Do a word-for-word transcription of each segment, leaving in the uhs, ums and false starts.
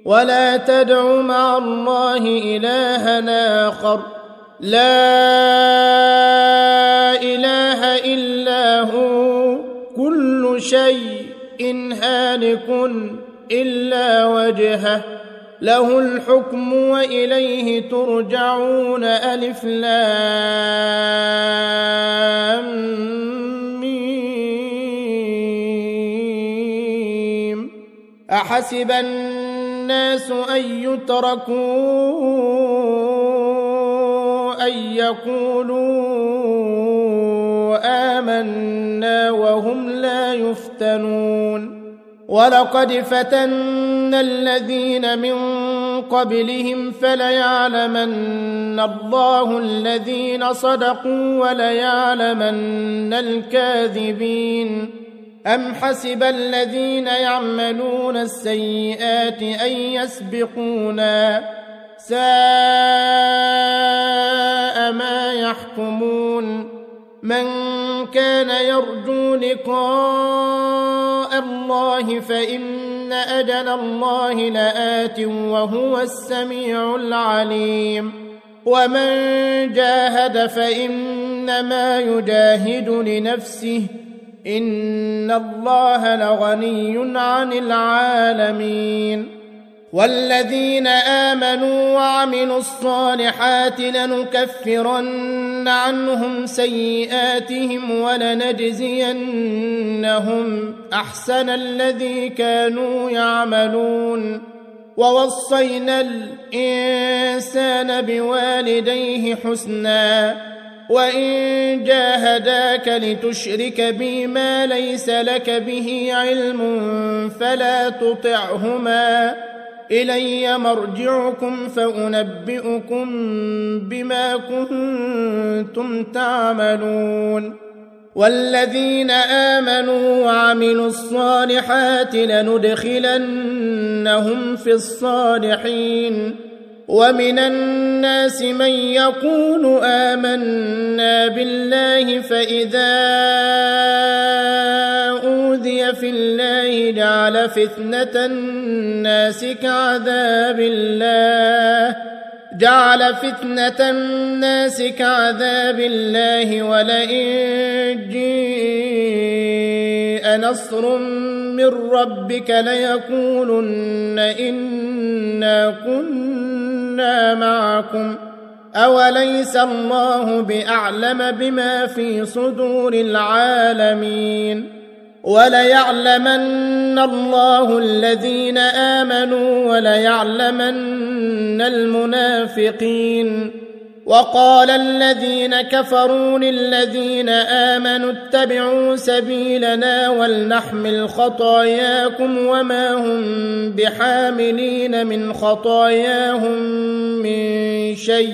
ولا تدع مع الله إلها آخر لا إله إلا هو كل شيء هالك إلا وجهه له الحكم وإليه ترجعون ألف لام ميم أحسب الناس أن يتركوا أن يقولوا آمنا وهم لا يفتنون ولقد فتنا الذين من قبلهم فليعلمن الله الذين صدقوا وليعلمن الكاذبين أم حسب الذين يعملون السيئات أن يسبقونا ساء ما يحكمون من كان يرجو لقاء الله فإن أجل الله لآت وهو السميع العليم ومن جاهد فإنما يجاهد لنفسه إن الله لغني عن العالمين والذين آمنوا وعملوا الصالحات لنكفرن عنهم سيئاتهم ولنجزينهم أحسن الذي كانوا يعملون ووصينا الإنسان بوالديه حسنا وإن جاهداك لتشرك بي ما ليس لك به علم فلا تطعهما إلي مرجعكم فأنبئكم بما كنتم تعملون والذين آمنوا وعملوا الصالحات لندخلنهم في الصالحين ومن الناس من يقول آمنا بالله فإذا أوذي في الله جعل فتنة الناس كعذاب الله جعل فتنة الناس كعذاب الله ولئن جاء نصر من ربك ليقولن إنا كنا معكم أوليس الله بأعلم بما في صدور العالمين وليعلمن الله الذين آمنوا وليعلمن المنافقين وقال الذين كفروا للذين آمنوا اتبعوا سبيلنا ولنحمل خطاياكم وما هم بحاملين من خطاياهم من شيء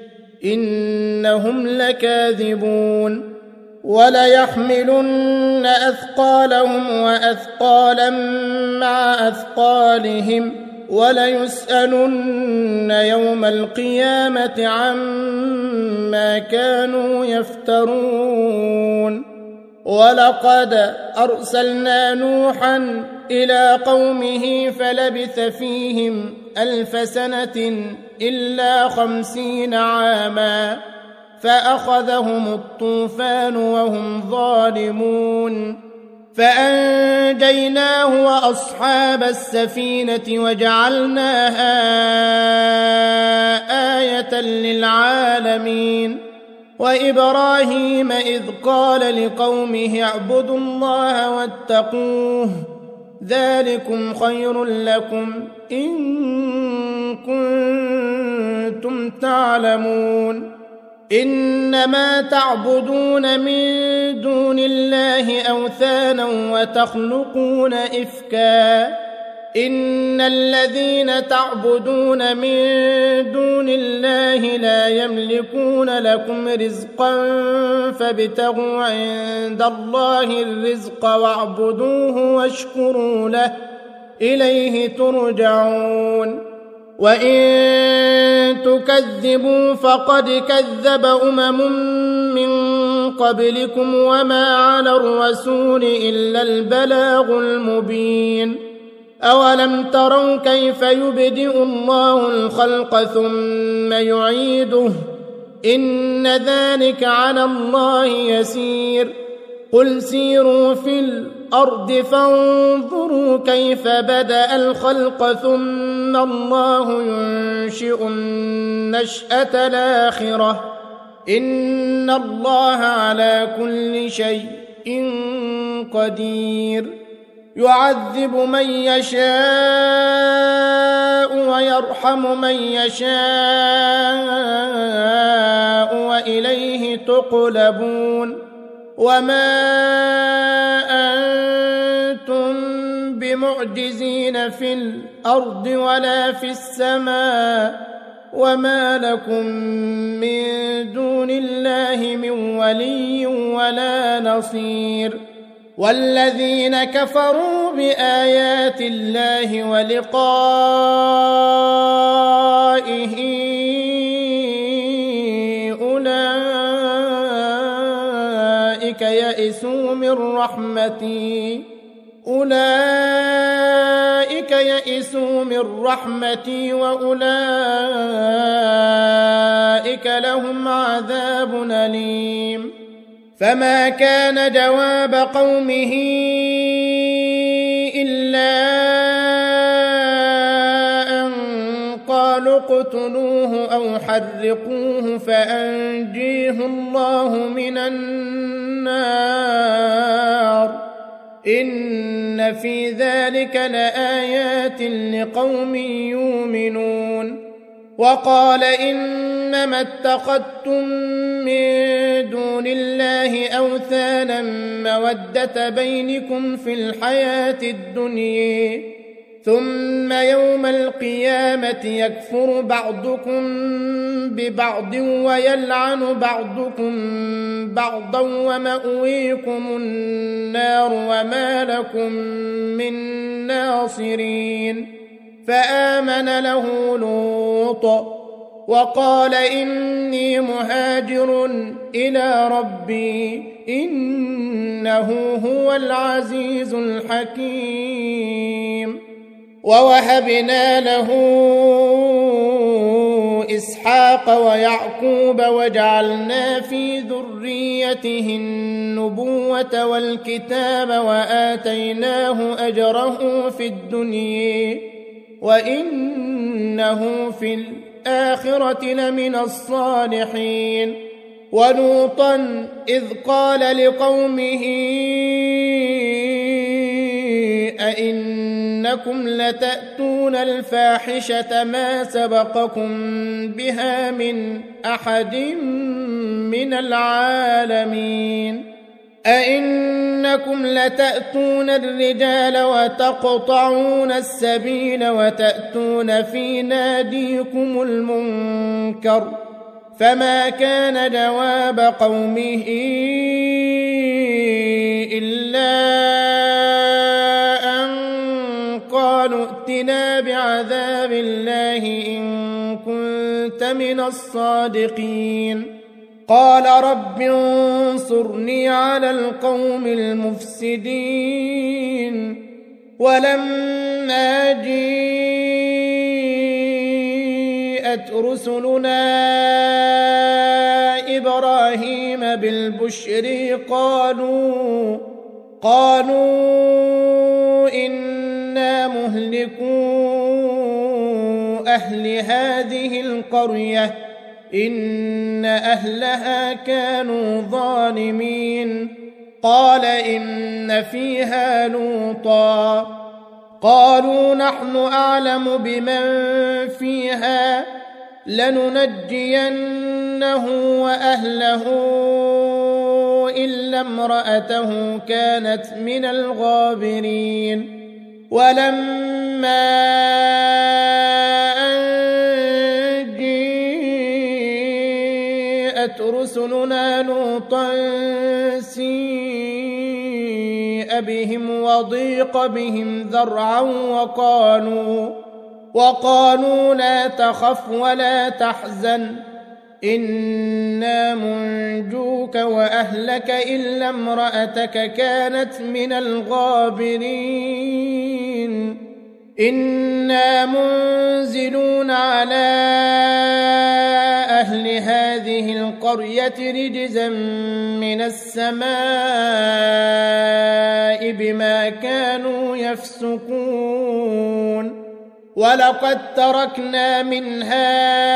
إنهم لكاذبون وليحملن أثقالهم وأثقالا مع أثقالهم وليسألن يوم القيامة عما كانوا يفترون ولقد أرسلنا نوحا إلى قومه فلبث فيهم ألف سنة إلا خمسين عاما فأخذهم الطوفان وهم ظالمون فأنجيناه وأصحاب السفينة وجعلناها آية للعالمين وإبراهيم إذ قال لقومه اعبدوا الله واتقوه ذلكم خير لكم إن كنتم تعلمون إنما تعبدون من دون الله أوثانا وتخلقون إفكا إن الذين تعبدون من دون الله لا يملكون لكم رزقا فابتغوا عند الله الرزق واعبدوه واشكروا له إليه ترجعون وإن تكذبوا فقد كذب أمم من قبلكم وما على الرسول إلا البلاغ المبين أولم تروا كيف يبدئ الله الخلق ثم يعيده إن ذلك على الله يسير قل سيروا في الأرض فانظروا كيف بدأ الخلق ثم الله ينشئ النشأة الآخرة إن الله على كل شيء قدير يعذب من يشاء ويرحم من يشاء وإليه تقلبون وما أنتم بمعجزين في الأرض ولا في السماء وما لكم من دون الله من ولي ولا نصير والذين كفروا بآيات الله ولقائه أولئك يئسوا من رحمتي أولئك يئسوا من رحمتي وأولئك لهم عذاب أليم فما كان جواب قومه إلا أن قالوا اقتلوه أو حرقوه فأنجيه الله من النار إن في ذلك لآيات لقوم يؤمنون وقال إنما اتخذتم من دون الله أوثانا مودة بينكم في الحياة الدنيا ثم يوم القيامة يكفر بعضكم ببعض ويلعن بعضكم بعضا ومأويكم النار وما لكم من ناصرين فآمن له لوط وقال إني مهاجر إلى ربي إنه هو العزيز الحكيم ووهبنا له إسحاق ويعقوب وجعلنا في ذريته النبوة والكتاب وآتيناه أجره في الدنيا وإنه في الآخرة لمن الصالحين ولوطا إذ قال لقومه أئنكم لتأتون الفاحشة ما سبقكم بها من أحد من العالمين أئنكم لتأتون الرجال وتقطعون السبيل وتأتون في ناديكم المنكر فما كان جواب قومه إلا أن قالوا ائتنا بعذاب الله إن كنت من الصادقين قال رب انصرني على القوم المفسدين ولما جاءت رسلنا إبراهيم بالبشر قالوا قالوا إنا مهلكو أهل هذه القرية إن أهلها كانوا ظالمين قال إن فيها لوطا قالوا نحن أعلم بمن فيها لننجينه وأهله إلا امرأته كانت من الغابرين ولما أن جاءت رسلنا لوطا سيء بهم وضيق بهم ذرعا وقالوا وقالوا لا تخف ولا تحزن إنا منجوك وأهلك إلا امرأتك كانت من الغابرين إنا منزلون على أهل هذه القرية رجزا من السماء بما كانوا يفسقون ولقد تركنا منها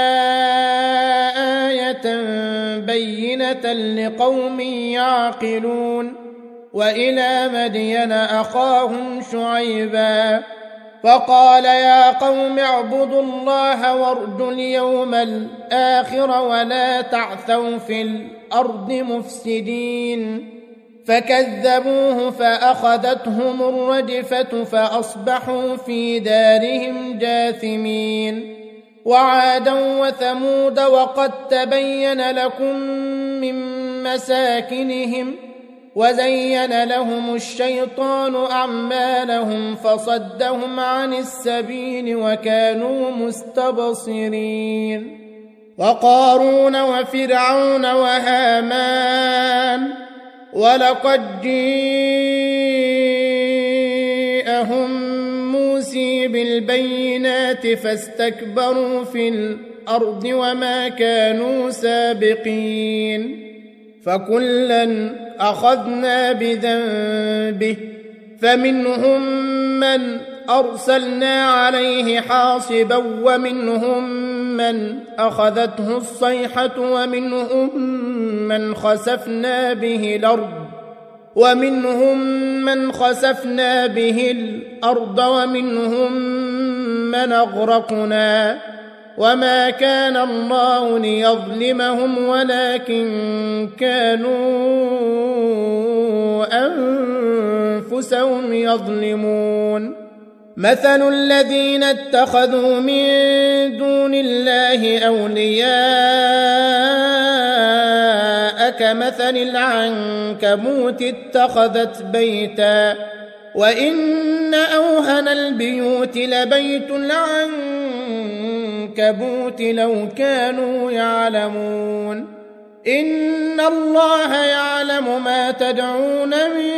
آية بينة لقوم يعقلون وإلى مدين أخاهم شعيبا فقال يا قوم اعبدوا الله وارجوا اليوم الآخر ولا تعثوا في الأرض مفسدين فكذبوه فأخذتهم الرجفة فأصبحوا في دارهم جاثمين وعادا وثمود وقد تبين لكم من مساكنهم وزين لهم الشيطان أعمالهم فصدهم عن السبيل وكانوا مستبصرين وقارون وفرعون وهامان ولقد جاءهم موسى بالبينات فاستكبروا في الأرض وما كانوا سابقين فكلا أخذنا بذنبه فمنهم من أرسلنا عليه حاصبا ومنهم من أخذته الصيحة ومنهم من خسفنا به الأرض ومنهم من خسفنا به الأرض ومنهم من أغرقنا وما كان الله ليظلمهم ولكن كانوا أنفسهم يظلمون مثل الذين اتخذوا من دون الله أولياء كمثل العنكبوت اتخذت بيتا وإن أوهن البيوت لبيت العنكبوت لو كانوا يعلمون إن الله يعلم ما تدعون من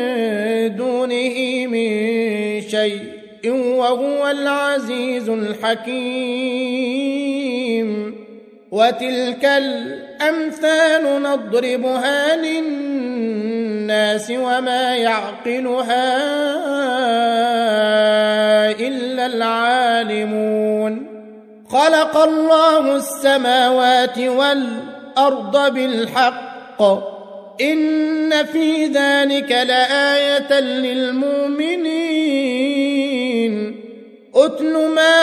دونه من شيء وهو العزيز الحكيم وتلك الأمثال نضربها للناس وما يعقلها إلا العالمون خلق الله السماوات والأرض بالحق إن في ذلك لآية للمؤمنين أتل ما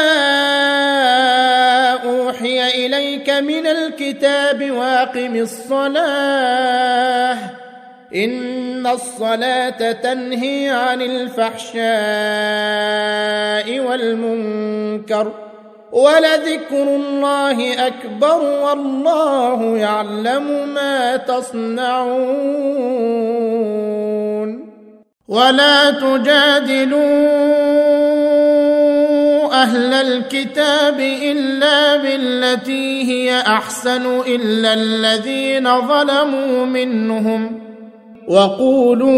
أوحي إليك من الكتاب واقم الصلاة إن الصلاة تنهي عن الفحشاء والمنكر ولذكر الله أكبر والله يعلم ما تصنعون ولا تجادلوا أهل الكتاب إلا بالتي هي أحسن إلا الذين ظلموا منهم وقولوا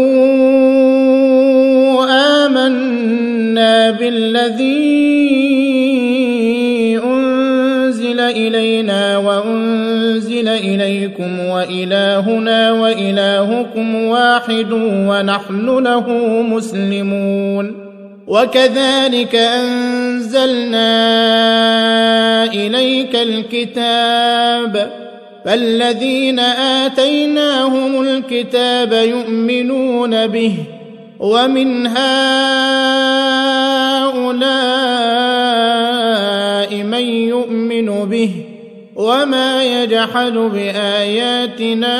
آمنا بالذي أنزل إلينا وأنزل إليكم وإلهنا وإلهكم واحد ونحن له مسلمون وكذلك أنزلنا إليك الكتاب فالذين آتيناهم الكتاب يؤمنون به ومن هؤلاء من يؤمن به وما يجحد بآياتنا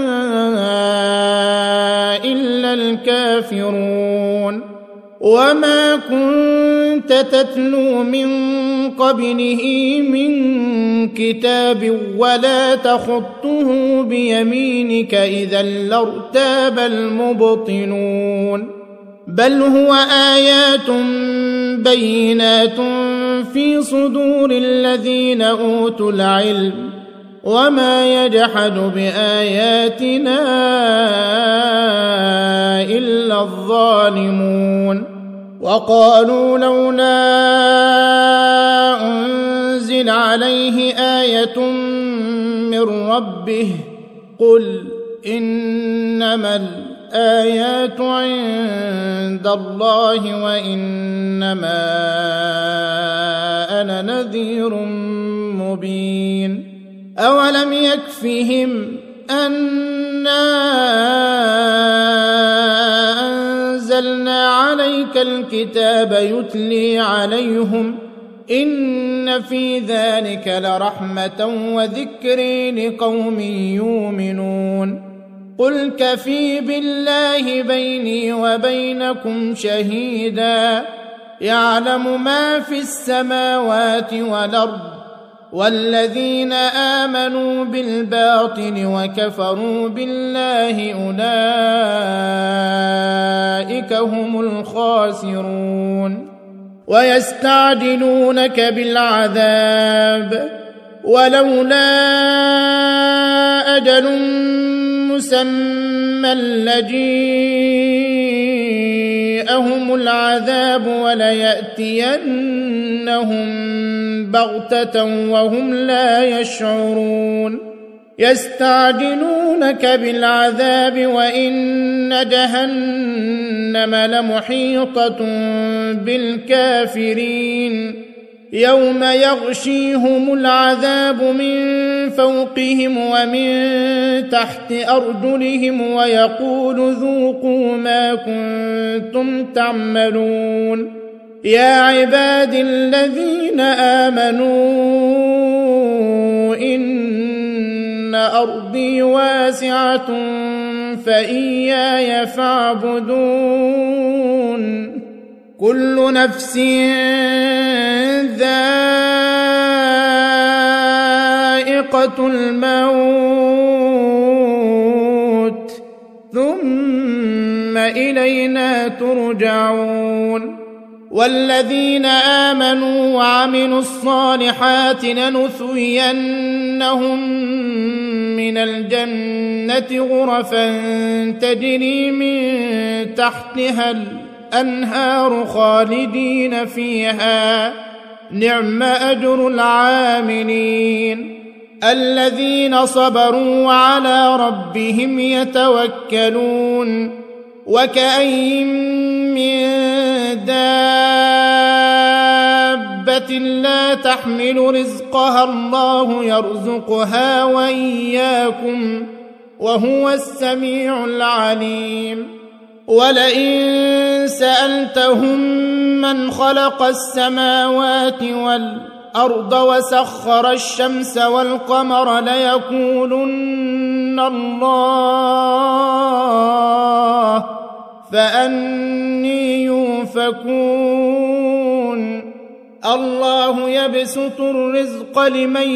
إلا الكافرون وما كنت تتلو من قبله من كتاب ولا تخطه بيمينك إذا لارتاب المبطلون بل هو آيات بينات في صدور الذين أوتوا العلم وما يجحد بآياتنا إلا الظالمون وقالوا لولا أنزل عليه آية من ربه قل إنما الآيات عند الله وإنما أنا نذير مبين أولم يكفهم أنا أنزلنا عليك الكتاب يتلي عليهم إن في ذلك لرحمة وذكر لقوم يؤمنون قل كفي بالله بيني وبينكم شهيدا يعلم ما في السماوات والأرض والذين آمنوا بالباطل وكفروا بالله أولئك هم الخاسرون ويستعجلونك بالعذاب ولولا أجل مسمى لجيءهم العذاب وليأتينهم بغتة وهم لا يشعرون يستعجلونك بالعذاب وإن جهنم لمحيطة بالكافرين يوم يغشيهم العذاب من فوقهم ومن تحت أرجلهم ويقول ذوقوا ما كنتم تعملون يا عباد الذين آمنوا إن أرضي واسعة فإياي فاعبدون كل نفس ذائقة الموت ثم إلينا ترجعون والذين آمنوا وعملوا الصالحات لنثوينهم من الجنة غرفا تجري من تحتها الأنهار خالدين فيها نعم أجر العاملين الذين صبروا وعلى ربهم يتوكلون وكأين من دابة لا تحمل رزقها الله يرزقها وإياكم وهو السميع العليم ولئن سألتهم من خلق السماوات والأرض وسخر الشمس والقمر ليقولن الله فأني يؤفكون الله يبسط الرزق لمن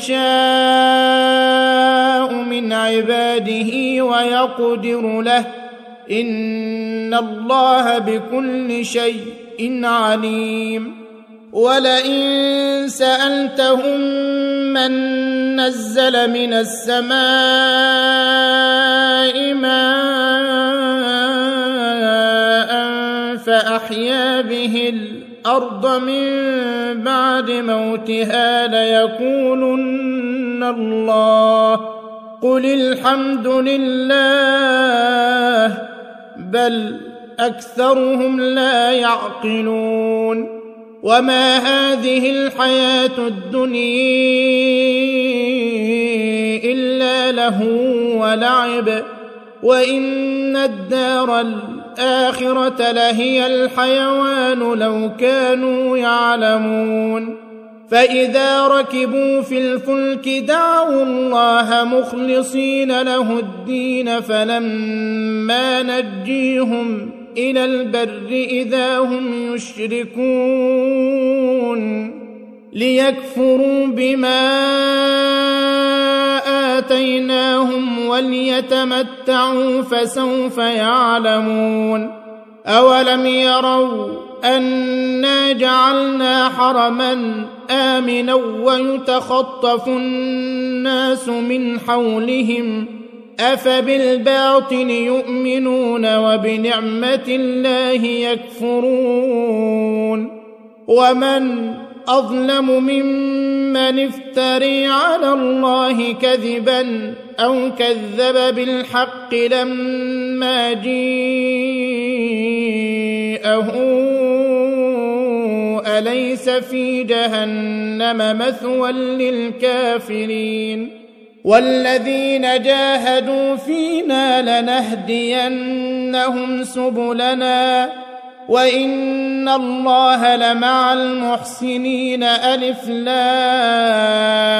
يشاء من عباده ويقدر له إن الله بكل شيء عليم ولئن سألتهم من نزل من السماء ماء فأحيا به الأرض من بعد موتها ليقولن الله قل الحمد لله بل أكثرهم لا يعقلون وما هذه الحياة الدنيا إلا لهو ولعب وإن الدار الآخرة لهي الحيوان لو كانوا يعلمون فإذا ركبوا في الفلك دعوا الله مخلصين له الدين فلما نجيهم إلى البر إذا هم يشركون ليكفروا بما آتيناهم وليتمتعوا فسوف يعلمون أولم يروا أنا جعلنا حرما آمنا ويتخطف الناس من حولهم أفبالباطل يؤمنون وبنعمة الله يكفرون ومن أظلم ممن افتري على الله كذبا أو كذب بالحق لما جيءه أليس في جهنم مثوى للكافرين والذين جاهدوا فينا لنهدينهم سبلنا وإن الله لمع المحسنين. ألف لام